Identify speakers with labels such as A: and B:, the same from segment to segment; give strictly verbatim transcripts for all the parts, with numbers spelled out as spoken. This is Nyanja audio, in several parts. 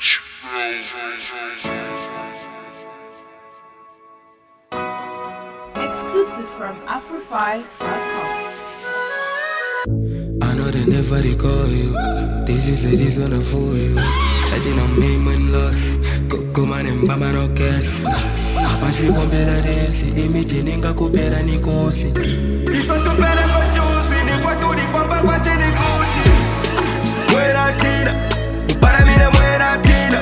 A: Exclusive from Afrofy dot com.
B: I know they never they call you. This is it is gonna fool you. Letting on me when lost. Go man and baba no cash. Apache compera desi. Imiti ninga kupera nikosi. Iso tu pera con juicy. Ni fue tu di kwamba kwa tini kuchi. Muera tina. Para mí no muera tina.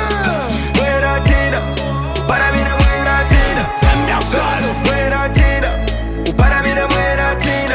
B: Muera tina. Para mí no muera tina. Sembra solo. Muera tina. Para mí no muera tina.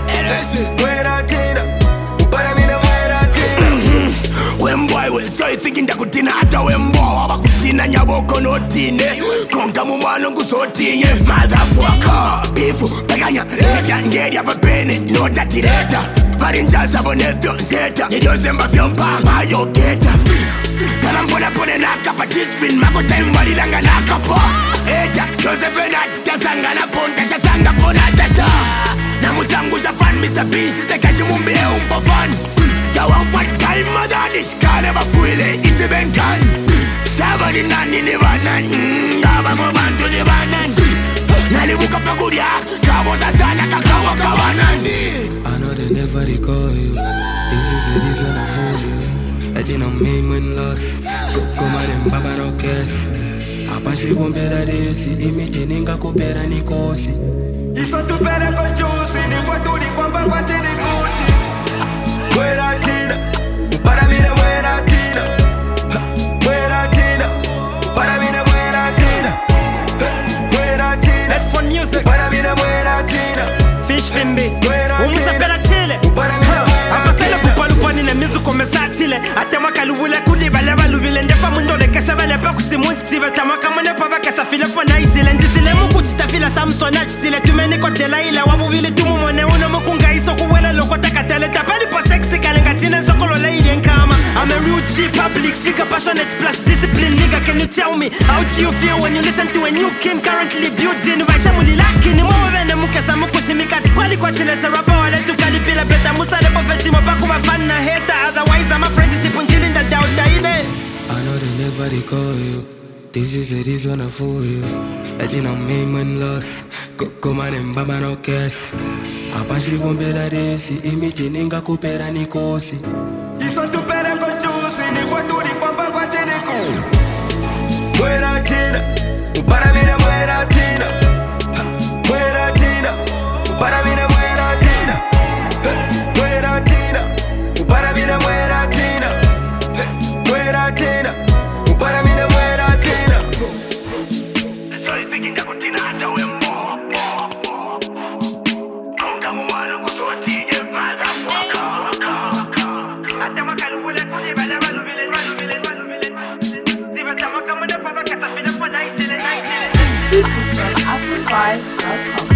B: Muera tina. Para mí no muera tina.
C: When boy we say thinking that kutina ata when boy abakutina nyaboko no tine. Konga mu mwana ngusotinye. Motherfucker. Bifu paganya. Eja ngeri ababene no datireta. Varinjaza bonefyo zeta. Nidozemba vyomba mayo geta. Kalambona pone nakapa dispin. Mako time walilanga nakapa. Eja Joseph Enati tasanga na ponta. Tasanga pona tasha. Namusangu fan Mister B. Shise kashi mumbi e umpo fan. Kawan fat kai madani. Shikale bafuile isi benkan. Sabani nani ni banan. Ngaba mobantu ni banan. Nali buka pakuria. Kabo sasana kakawa kawanani.
B: I know they never they call you. This is it is when I fool you. Letting on me when lost. Go man and baba no cash. Apache compera desi. Imiti ninga kupera nikosi. Iso tu pera con juicy. Ni fue tu di kwamba kwa tini kuchi. Muera tina. Para mí no muera tina. Muera tina. Para mí no muera tina. Muera tina.
D: Headphone music.
B: Para mí no muera tina.
D: Fish Fimbi.
B: Muera
D: Umusapela chile.
B: Para mí no muera
D: Apasela kupalupani na mizu komesa chile. Atemaka luwile kuliba leva luwile. Ndefa mundo de kese vele pe kusimunti sive. Tamaka mune pava kesa file fana isile. Ndisile muku chitafila samsona chitile. Tumeni kote la ila wabu vili tumu mwene. Uno mukunga iso kuwele loko takatele. Tapani po sexy kalengatine sokolo la ili nkama. I'm a real G public figure, passionate splash discipline nigga. Can you tell me how do you feel when you listen to a new king currently building? Vaisha mulilaki ni mwa wene mukesa mukushimikati. Kwali kwa chile se rapper wale tukalipila beta. Musale pofeti mobaku mafan na hater. Otherwise I'm a friendship unjili nda dauta ine.
B: I know they never they call you. This is it is when I fool you. Letting on me when lost. Go man and baba no cash. Apache compera desi. Imiti ninga kupera nikosi. Iso tu pera con juicy. Ni fue tu di kwamba kwa tini kuchi. Muera tina. Para mí no muera tina. Muera tina. Para mí no muera tina. Muera tina. Para mí no muera tina. Muera tina. Para mí no muera tina.
C: Estoy thinking that kutina ata when boy. Konga mu mwana ngusotinye. Motherfucker. Atemaka luwile kuliba leva luwile luwile luwile. Sive tamaka mune pava kesa file fana isile.
A: Exclusive from Afrofy dot com.